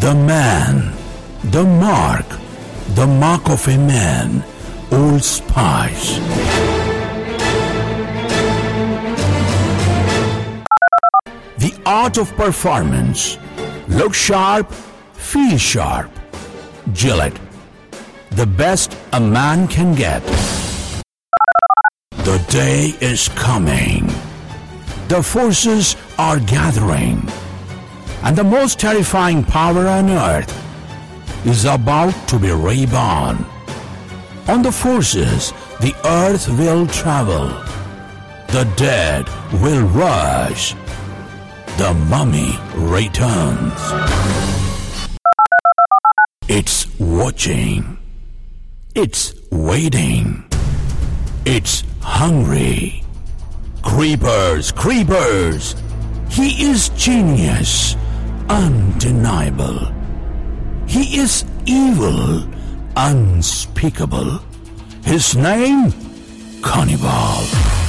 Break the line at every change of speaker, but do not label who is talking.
The man, the mark of a man, Old Spice. The art of performance. Look sharp, feel sharp. Gillette, the best a man can get. The day is coming. The forces are gathering. And the most terrifying power on earth is about to be reborn. On the forces, the earth will travel. The dead will rise. The mummy returns. It's watching. It's waiting. It's hungry. Creepers, creepers. He is genius, undeniable. He is evil, unspeakable. His name, Cannibal.